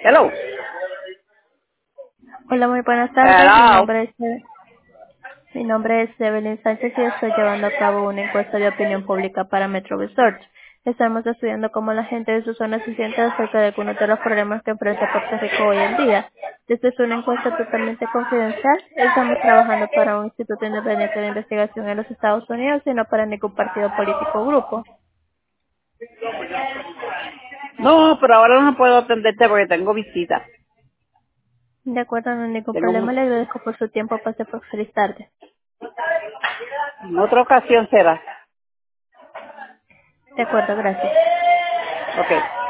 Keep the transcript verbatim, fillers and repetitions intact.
Hello. Hola, muy buenas tardes. Mi Hello. nombre es mi nombre es Evelyn Sánchez y estoy llevando a cabo una encuesta de opinión pública para Metro Research. Estamos estudiando cómo la gente de su zona se siente acerca de algunos de los problemas que enfrenta Puerto Rico hoy en día. Esta es una encuesta totalmente confidencial. Estamos trabajando para un instituto independiente de investigación en los Estados Unidos y no para ningún partido político o grupo. No, pero ahora no puedo atenderte porque tengo visita. De acuerdo, no hay ningún Tengo problema. mu- Le agradezco por su tiempo. Pase por feliz tarde. en otra ocasión será. De acuerdo, gracias. Ok.